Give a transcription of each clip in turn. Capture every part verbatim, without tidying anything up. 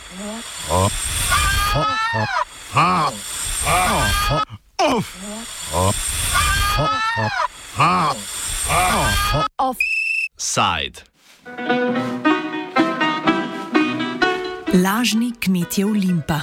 Offside. Lažni kmetje Olimpa.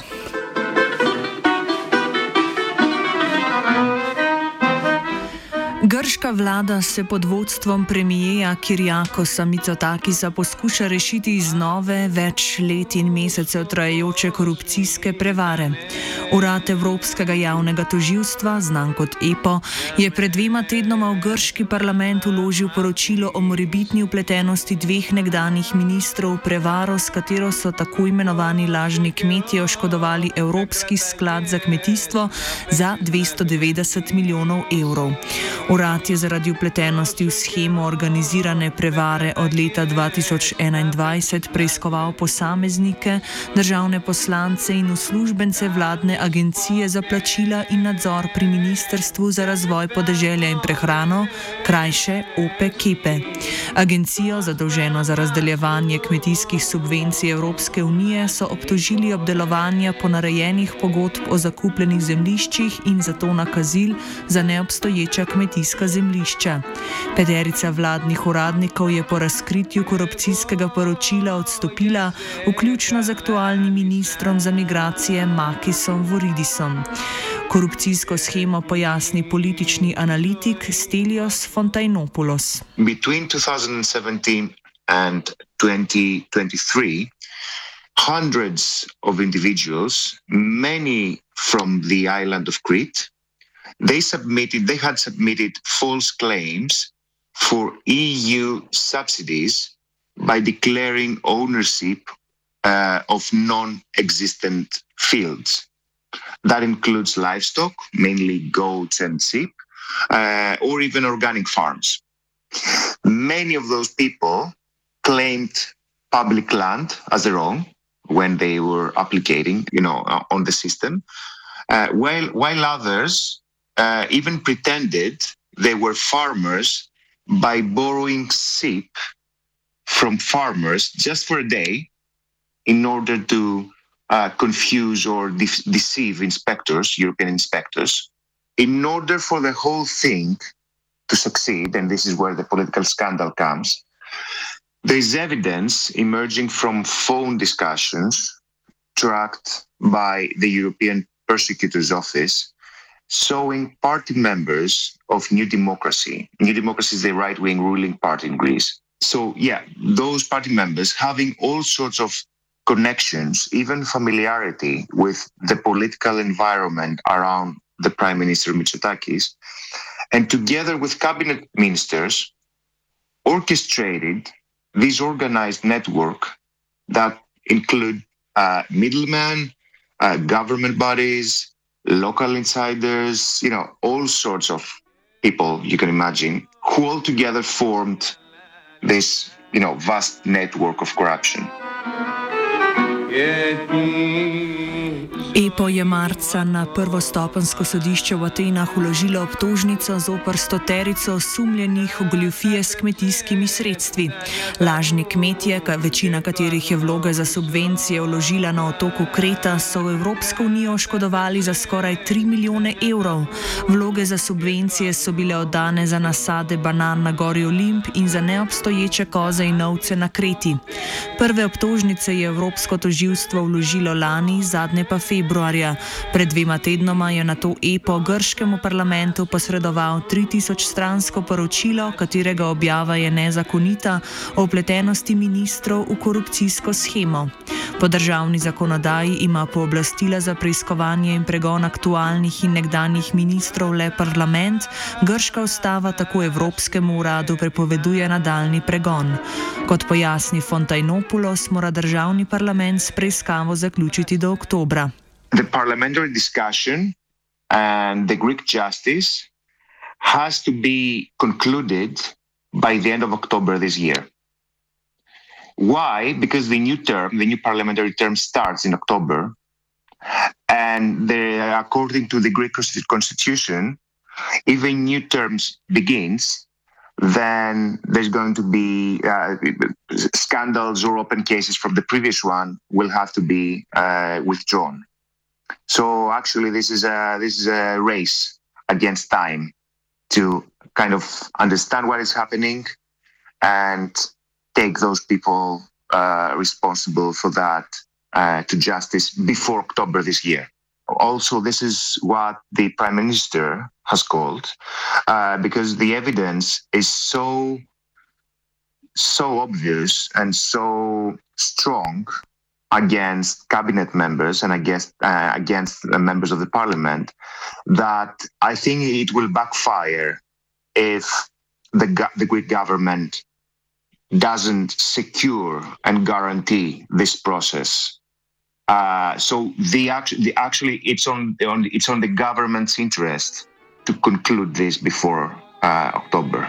Grška vlada se pod vodstvom premijeja Kyriakosa Mitsotakisa poskuša rešiti iz nove, več let in mesecev trajajoče korupcijske prevare. Urad Evropskega javnega tožilstva, znan kot E P O, je pred dvema tednoma v grški parlament vložil poročilo o morebitni vpletenosti dveh nekdanjih ministrov v prevaro, s katero so tako imenovani lažni kmetje oškodovali Evropski sklad za kmetijstvo za dvesto devetdeset milijonov evrov. Urad je zaradi vpletenosti v shemo organizirane prevare od leta dva tisoč enaindvajset preiskoval posameznike, državne poslance in uslužbence vladne agencije za plačila in nadzor pri Ministrstvu za razvoj podeželja in prehrano, krajše O P E K E P E. Agencijo, zadolženo za razdeljevanje kmetijskih subvencij Evropske unije, so obtožili obdelovanja ponarejenih pogodb o zakupljenih zemljiščih in zato nakazil za neobstoječa kmetijska zemljišča. Peterica vladnih uradnikov je po razkritju korupcijskega poročila odstopila, vključno z aktualnim ministrom za migracije Makisom Voridisom. Korupcijsko shemo pojasni politični analitik Stelios Fontainopoulos. Between twenty seventeen and twenty twenty-three, hundreds of individuals, many from the island of Crete, they submitted, they had submitted false claims for E U subsidies by declaring ownership uh, of non-existent fields. That includes livestock, mainly goats and sheep, uh, or even organic farms. Many of those people claimed public land as their own when they were applicating, you know, uh, on the system, uh, while while others uh, even pretended they were farmers by borrowing sheep from farmers just for a day in order to Uh, confuse or de- deceive inspectors, European inspectors, in order for the whole thing to succeed, and this is where the political scandal comes. There is evidence emerging from phone discussions tracked by the European Prosecutor's Office showing party members of New Democracy. New Democracy is the right-wing ruling party in Greece. So, yeah, those party members having all sorts of connections, even familiarity with the political environment around the Prime Minister Mitsotakis, and together with cabinet ministers, orchestrated this organized network that include uh, middlemen, uh, government bodies, local insiders, you know, all sorts of people you can imagine, who all together formed this, you know, vast network of corruption. E P O je marca na prvostopenjsko sodišče v Atenah vložilo obtožnico zoper stoterico osumljenih goljufije s kmetijskimi sredstvi. Lažni kmetje, večina katerih je vloge za subvencije vložila na otoku Kreta, so v Evropsko unijo oškodovali za skoraj tri milijone evrov. Vloge za subvencije so bile oddane za nasade banan na gori Olimp in za neobstoječe koze in ovce na Kreti. Prve obtožnice je Evropsko tožilstvo vložilo lani, zadnje pa februarja. Februarja. Pred dvema tednoma je nato E P O grškemu parlamentu posredoval tri tisoč stransko poročilo, katerega objava je nezakonita, o vpletenosti ministrov v korupcijsko shemo. Po državni zakonodaji ima pooblastila za preiskovanje in pregon aktualnih in nekdanjih ministrov le parlament, grška ustava tako Evropskemu uradu prepoveduje nadaljni pregon. Kot pojasni Fontainopoulos, mora državni parlament s preiskavo zaključiti do oktobra. The parliamentary discussion and the Greek justice has to be concluded by the end of October this year. Why? Because the new term, the new parliamentary term starts in October, and the, according to the Greek constitution, if a new term begins, then there's going to be uh, scandals or open cases from the previous one will have to be uh, withdrawn. So actually, this is a this is a race against time to kind of understand what is happening and take those people uh, responsible for that uh, to justice before October this year. Also, this is what the Prime Minister has called, uh, because the evidence is so, so obvious and so strong against cabinet members and against uh, against the members of the parliament that I think it will backfire if the the Greek government doesn't secure and guarantee this process. Uh, so the, actu- the actually it's on, on it's on the government's interest to conclude this before uh, October.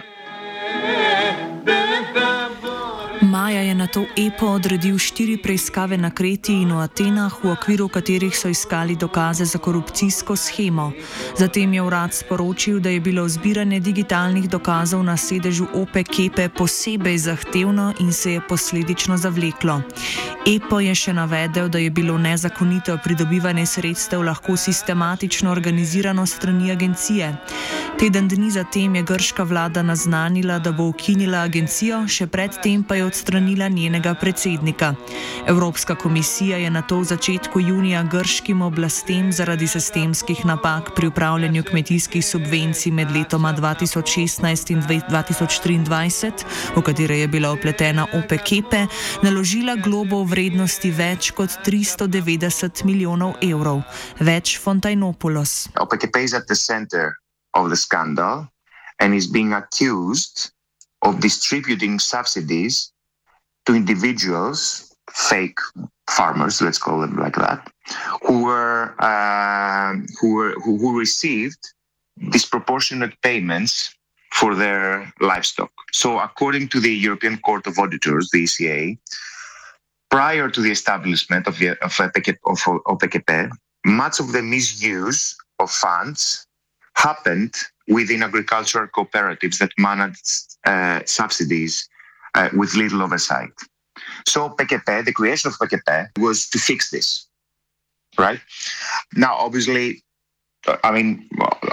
Maja je nato E P O odredil štiri preiskave na Kreti in v Atenah, v okviru katerih so iskali dokaze za korupcijsko shemo. Zatem je urad sporočil, da je bilo zbiranje digitalnih dokazov na sedežu OPEKepe posebej zahtevno in se je posledično zavleklo. E P O je še navedel, da je bilo nezakonito pridobivanje sredstev lahko sistematično organizirano strani agencije. Teden dni zatem je grška vlada naznanila, da bo ukinila agencijo, še predtem pa je odstranila njenega predsednika. Evropska komisija je nato v začetku junija grškim oblastem zaradi sistemskih napak pri upravljanju kmetijskih subvencij med letoma dva tisoč šestnajst in dva tisoč triindvajset, v katere je bila vpletena OPEKepe, naložila globo v vrednosti več kot tristo devetdeset milijonov evrov. Več Fontainopoulos. OPEKepe is at the center of the scandal and is being accused of distributing subsidies to individuals, fake farmers, let's call them like that, who were uh, who were who, who received disproportionate payments for their livestock. So, according to the European Court of Auditors, the E C A, prior to the establishment of of OPEKepe, much of the misuse of funds happened within agricultural cooperatives that managed uh, subsidies uh, with little oversight. So OPEKepe, the creation of OPEKepe was to fix this, right? Now, obviously, I mean,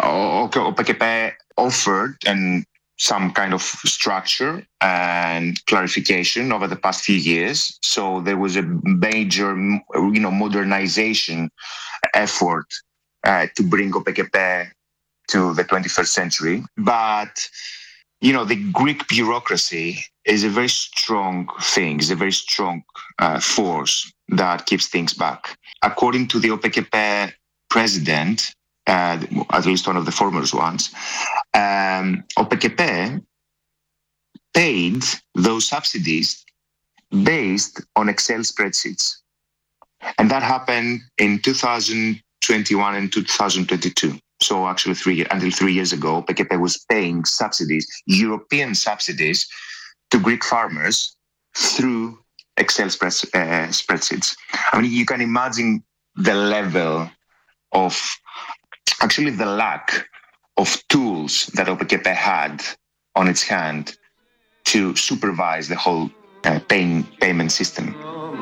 OPEKepe offered and some kind of structure and clarification over the past few years. So there was a major, you know, modernization effort uh, to bring OPEKepe to the twenty-first century. But, you know, the Greek bureaucracy is a very strong thing, is a very strong uh, force that keeps things back. According to the OPEKepe president, uh, at least one of the former ones, um, OPEKepe paid those subsidies based on Excel spreadsheets. And that happened in two thousand twenty-one and two thousand twenty-two. So actually, three until three years ago, OPEKepe was paying subsidies, European subsidies, to Greek farmers through Excel spread, uh, spreadsheets. I mean, you can imagine the level of, actually the lack of tools that OPEKepe had on its hand to supervise the whole uh, pay, payment system.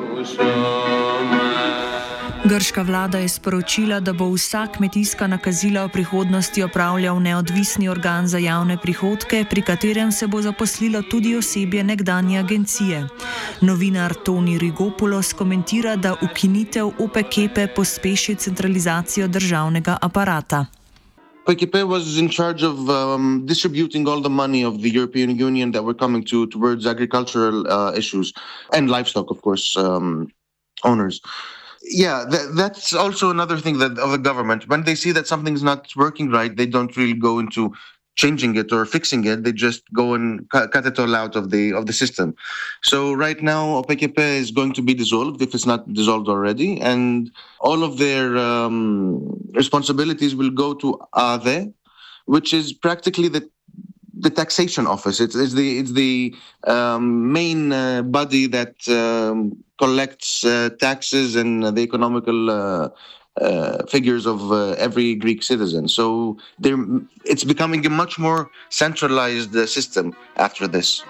Grška vlada je sporočila, da bo vsa kmetijska nakazila v prihodnosti opravljal neodvisni organ za javne prihodke, pri katerem se bo zaposlilo tudi osebje nekdanje agencije. Novinar Toni Rigopoulos komentira, da ukinitev OPEKepe pospeši centralizacijo državnega aparata. OPEKepe was in charge of um, distributing all the money of the European Union that were coming to towards agricultural uh, issues and livestock, of course, um, owners. Yeah, that, that's also another thing that of the government. When they see that something's not working right, they don't really go into changing it or fixing it. They just go and cut, cut it all out of the of the system. So right now, OPEKepe is going to be dissolved if it's not dissolved already, and all of their um, responsibilities will go to A D E, which is practically the the taxation office. It's, it's the it's the um, main uh, body that um, collects uh, taxes and uh, the economical uh, uh, figures of uh, every Greek citizen. So it's becoming a much more centralized uh, system after this.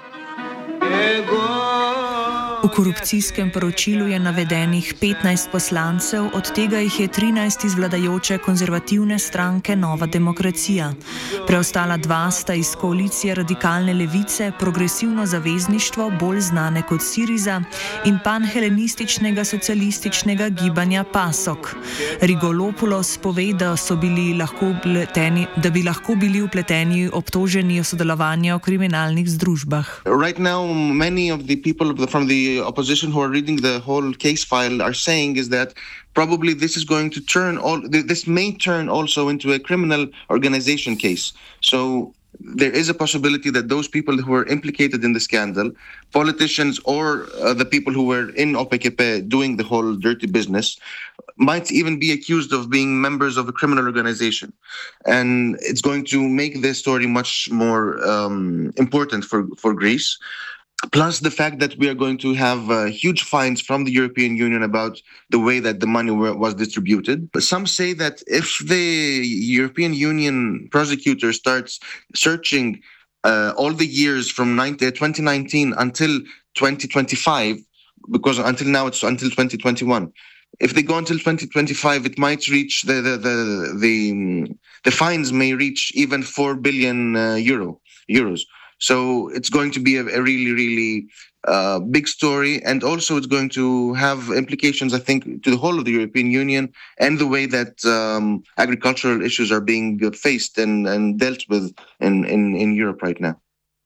V korupcijskem poročilu je navedenih petnajst poslancev, od tega jih je trinajst iz vladajoče konzervativne stranke Nova demokracija. Preostala dva sta iz koalicije radikalne levice, progresivno zavezništvo, bolj znane kot Siriza, in panhelenističnega socialističnega gibanja PASOK. Rigolopoulos pove, da, so bili lahko vpleteni, da bi lahko bili vpleteni obtoženi o sodelovanju v kriminalnih združbah. Right now, many of the people from the opposition who are reading the whole case file are saying is that probably this is going to turn all this may turn also into a criminal organization case. So there is a possibility that those people who were implicated in the scandal, politicians or uh, the people who were in O P K P doing the whole dirty business, might even be accused of being members of a criminal organization. And it's going to make this story much more um, important for, for Greece. Plus the fact that we are going to have uh, huge fines from the European Union about the way that the money were, was distributed. But some say that if the European Union prosecutor starts searching uh, all the years from twenty nineteen until twenty twenty-five, because until now it's until twenty twenty-one, if they go until twenty twenty-five, it might reach the the the the, the fines may reach even four billion uh, euro euros. So it's going to be a, a really, really uh, big story. And also it's going to have implications, I think, to the whole of the European Union and the way that um, agricultural issues are being faced and, and dealt with in, in, in Europe right now.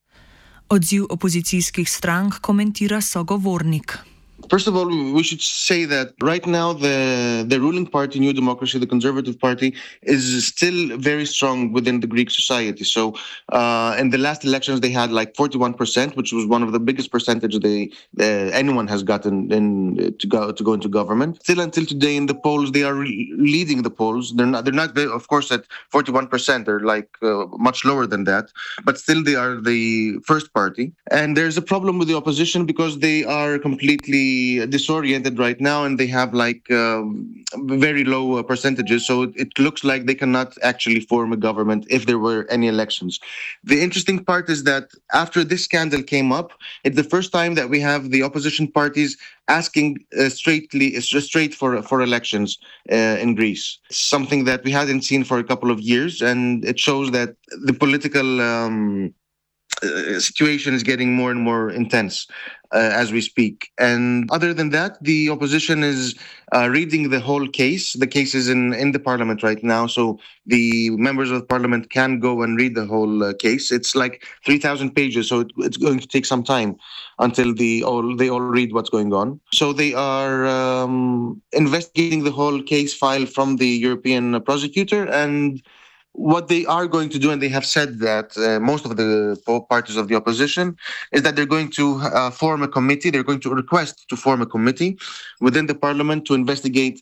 Odziv opozicijskih strank komentira sogovornik. First of all, we should say that right now the, the ruling party, New Democracy, the Conservative Party, is still very strong within the Greek society. So uh, in the last elections, they had like forty-one percent, which was one of the biggest percentages they uh, anyone has gotten in, to go to go into government. Still until today in the polls, they are re- leading the polls. They're not, they're not, of course, at forty-one percent. They're like uh, much lower than that. But still, they are the first party. And there's a problem with the opposition because they are completely disoriented right now, and they have like um, very low uh, percentages. So it, it looks like they cannot actually form a government if there were any elections. The interesting part is that after this scandal came up, it's the first time that we have the opposition parties asking uh, straightly, straight for for elections uh, in Greece. Something that we hadn't seen for a couple of years, and it shows that the political um, uh, situation is getting more and more intense Uh, as we speak. And other than that, the opposition is uh, reading the whole case. The case is in, in the parliament right now, so the members of the parliament can go and read the whole uh, case. It's like three thousand pages, so it, it's going to take some time until the all they all read what's going on. So they are um, investigating the whole case file from the European prosecutor, and what they are going to do, and they have said that uh, most of the parties of the opposition, is that they're going to uh, form a committee. They're going to request to form a committee within the parliament to investigate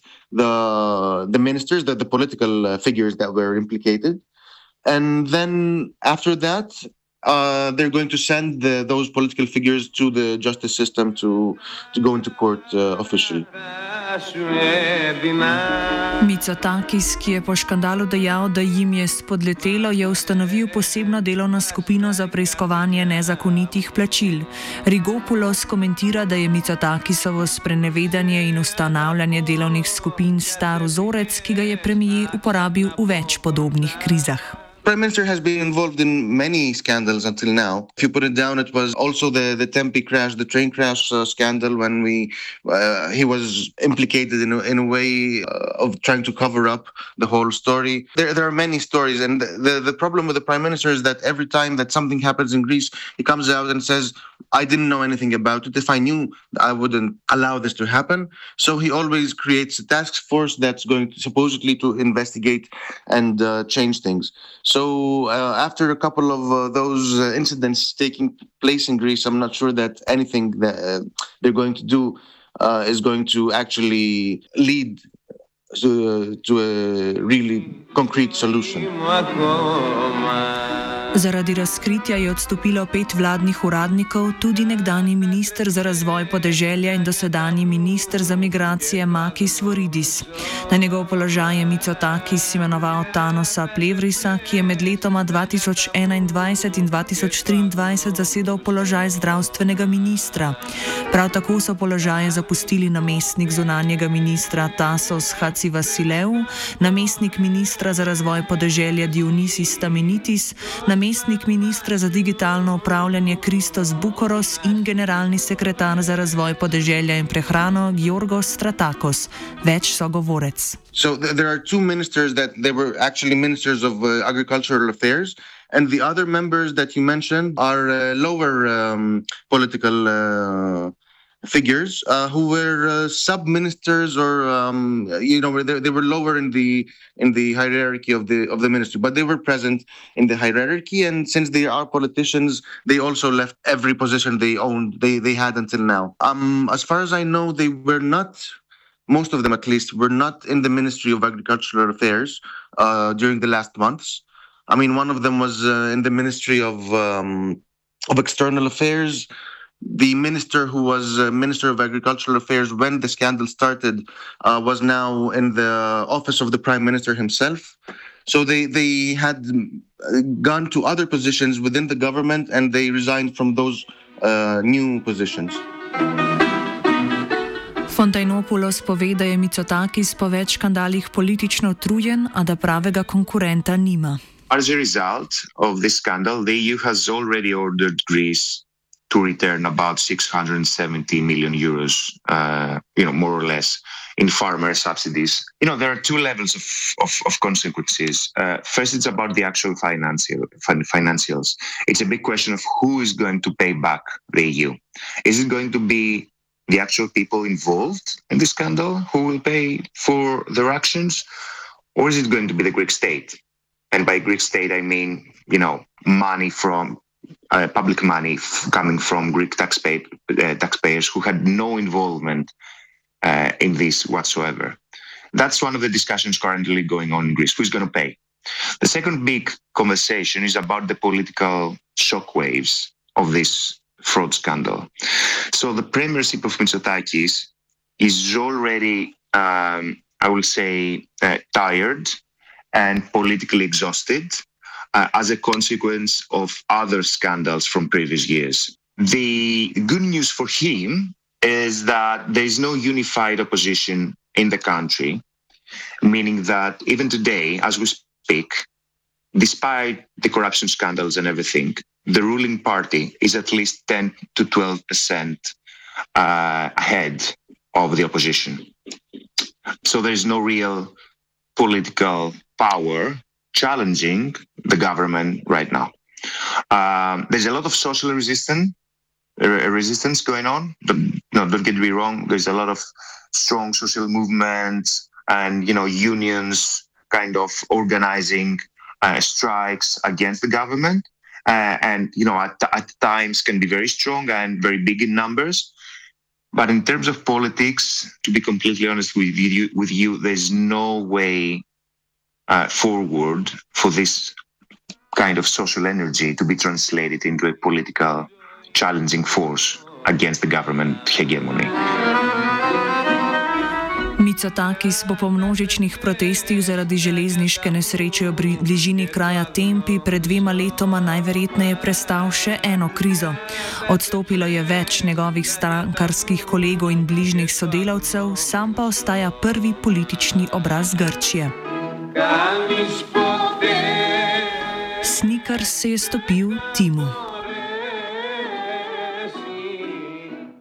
the the ministers, the, the political uh, figures that were implicated. And then after that, uh, they're going to send the, those political figures to the justice system to, to go into court uh, officially. Mitsotakis, ki je po škandalu dejal, da jim je spodletelo, je ustanovil posebno delovno skupino za preiskovanje nezakonitih plačil. Rigopoulos komentira, da je Mitsotakisovo sprenevedanje in ustanavljanje delovnih skupin star vzorec, ki ga je premier uporabil v več podobnih krizah. Prime Minister has been involved in many scandals until now. If you put it down, it was also the, the Tempe crash, the train crash uh, scandal, when we uh, he was implicated in a, in a way uh, of trying to cover up the whole story. There there are many stories, and the, the, the problem with the Prime Minister is that every time that something happens in Greece, he comes out and says, I didn't know anything about it. If I knew, I wouldn't allow this to happen. So he always creates a task force that's going to supposedly to investigate and uh, change things. So uh, after a couple of uh, those uh, incidents taking place in Greece, I'm not sure that anything that uh, they're going to do uh, is going to actually lead to, uh, to a really concrete solution. Zaradi razkritja je odstopilo pet vladnih uradnikov, tudi nekdanji minister za razvoj podeželja in dosedanji minister za migracije Makis Voridis. Na njegov položaj je Mitsotakis imenoval Thanosa Plevrisa, ki je med letoma dva tisoč enaindvajset in dva tisoč triindvajset zasedal položaj zdravstvenega ministra. Prav tako so položaje zapustili namestnik zunanjega ministra Tasos Hatzivassileu, namestnik ministra za razvoj podeželja Dionisis Stamenitis, namestnik ministra za digitalno upravljanje Christos Bukoros in generalni sekretar za razvoj podeželja in prehrano Giorgos Stratakos. Več sogovorec. So th- there are two ministers that they were actually ministers of uh, agricultural affairs, and the other members that you mentioned are uh, lower um, political uh, figures uh, who were uh, sub-ministers or um, you know they, they were lower in the in the hierarchy of the of the ministry, but they were present in the hierarchy. And since they are politicians, they also left every position they owned they they had until now. Um, as far as I know, they were not. Most of them, at least, were not in the Ministry of Agricultural Affairs uh, during the last months. I mean, one of them was uh, in the Ministry of um, of External Affairs. The minister who was uh, Minister of Agricultural Affairs when the scandal started uh, was now in the office of the Prime Minister himself. So they, they had gone to other positions within the government and they resigned from those uh, new positions. Fontainopoulos pove, da je Mitsotakis po več škandalih politično utrujen, a da pravega konkurenta nima. As a result of this scandal, the E U has already ordered Greece to return about six hundred seventy million euros, uh, you know, more or less, in farmer subsidies. You know, there are two levels of, of, of consequences. Uh, first, it's about the actual financial fin- financials. It's a big question of who is going to pay back the E U. Is it going to be the actual people involved in the scandal who will pay for their actions, or is it going to be the Greek state? And by Greek state, I mean, you know, money from uh, public money f- coming from Greek taxpay- uh, taxpayers who had no involvement uh, in this whatsoever. That's one of the discussions currently going on in Greece. Who's going to pay? The second big conversation is about the political shockwaves of this fraud scandal. So the premiership of Mitsotakis is already, um, I will say, uh, tired and politically exhausted uh, as a consequence of other scandals from previous years. The good news for him is that there is no unified opposition in the country, meaning that even today, as we speak, despite the corruption scandals and everything, the ruling party is at least ten to twelve percent uh, ahead of the opposition. So there is no real political power challenging the government right now. Um, there's a lot of social resistance, uh, resistance going on. Don't, no, don't get me wrong. There's a lot of strong social movements and, you know, unions kind of organizing uh, strikes against the government. Uh, and, you know, at, at times can be very strong and very big in numbers. But in terms of politics, to be completely honest with you, with you there's no way uh, forward for this kind of social energy to be translated into a political challenging force against the government hegemony. Mitsotakis bo po množičnih protestih zaradi železniške nesreče v bližini kraja Tempi pred dvema letoma najverjetneje prestal še eno krizo. Odstopilo je več njegovih strankarskih kolegov in bližnjih sodelavcev, sam pa ostaja prvi politični obraz Grčije. Snickers se je stopil Timu.